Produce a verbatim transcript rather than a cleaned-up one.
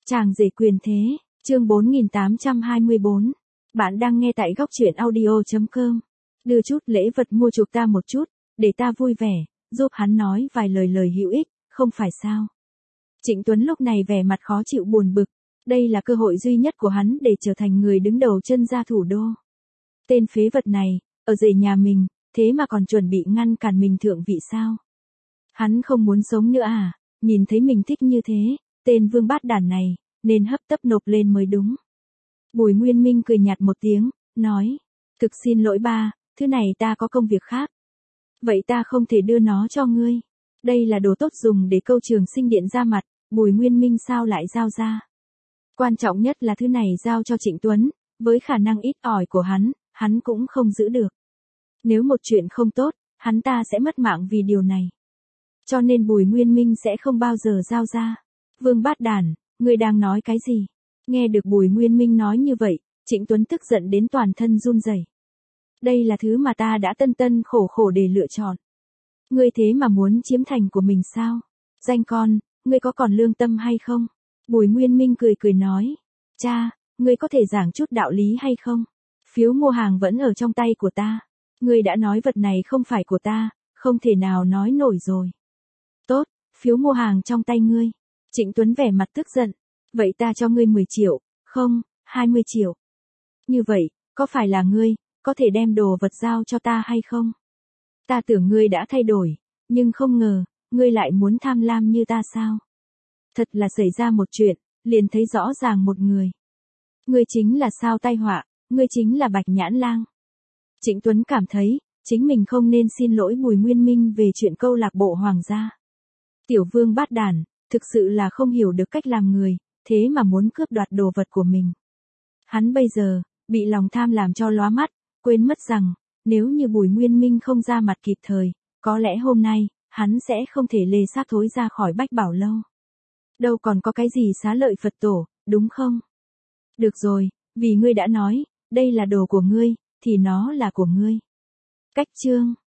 Chàng rể quyền thế, chương bốn nghìn tám trăm hai mươi bốn. Bạn đang nghe tại góc truyện audio chấm com. Đưa chút lễ vật mua chuộc ta một chút, để ta vui vẻ, giúp hắn nói vài lời lời hữu ích, không phải sao? Trịnh Tuấn lúc này vẻ mặt khó chịu buồn bực, đây là cơ hội duy nhất của hắn để trở thành người đứng đầu chân gia thủ đô. Tên phế vật này, ở rể nhà mình, thế mà còn chuẩn bị ngăn cản mình thượng vị sao? Hắn không muốn sống nữa à? Nhìn thấy mình thích như thế, tên vương bát đản này, nên hấp tấp nộp lên mới đúng. Bùi Nguyên Minh cười nhạt một tiếng, nói, thực xin lỗi ba, thứ này ta có công việc khác. Vậy ta không thể đưa nó cho ngươi. Đây là đồ tốt dùng để câu trường sinh điện ra mặt, Bùi Nguyên Minh sao lại giao ra. Quan trọng nhất là thứ này giao cho Trịnh Tuấn, với khả năng ít ỏi của hắn, hắn cũng không giữ được. Nếu một chuyện không tốt, hắn ta sẽ mất mạng vì điều này. Cho nên Bùi Nguyên Minh sẽ không bao giờ giao ra. Vương bát đản, ngươi đang nói cái gì? Nghe được Bùi Nguyên Minh nói như vậy, Trịnh Tuấn tức giận đến toàn thân run rẩy. Đây là thứ mà ta đã tân tân khổ khổ để lựa chọn. Ngươi thế mà muốn chiếm thành của mình sao? Danh con, ngươi có còn lương tâm hay không? Bùi Nguyên Minh cười cười nói. Cha, ngươi có thể giảng chút đạo lý hay không? Phiếu mua hàng vẫn ở trong tay của ta. Ngươi đã nói vật này không phải của ta, không thể nào nói nổi rồi. Tốt, phiếu mua hàng trong tay ngươi. Trịnh Tuấn vẻ mặt tức giận. Vậy ta cho ngươi mười triệu, không, hai mươi triệu. Như vậy, có phải là ngươi, có thể đem đồ vật giao cho ta hay không? Ta tưởng ngươi đã thay đổi, nhưng không ngờ, ngươi lại muốn tham lam như ta sao? Thật là xảy ra một chuyện, liền thấy rõ ràng một người. Ngươi chính là sao tai họa, ngươi chính là Bạch Nhãn Lang. Trịnh Tuấn cảm thấy, chính mình không nên xin lỗi Bùi Nguyên Minh về chuyện câu lạc bộ hoàng gia. Tiểu vương bát đản, thực sự là không hiểu được cách làm người, thế mà muốn cướp đoạt đồ vật của mình. Hắn bây giờ, bị lòng tham làm cho lóa mắt, quên mất rằng, nếu như Bùi Nguyên Minh không ra mặt kịp thời, có lẽ hôm nay, hắn sẽ không thể lê xác thối ra khỏi Bách Bảo Lâu. Đâu còn có cái gì xá lợi Phật tổ, đúng không? Được rồi, vì ngươi đã nói, đây là đồ của ngươi, thì nó là của ngươi. Cách chương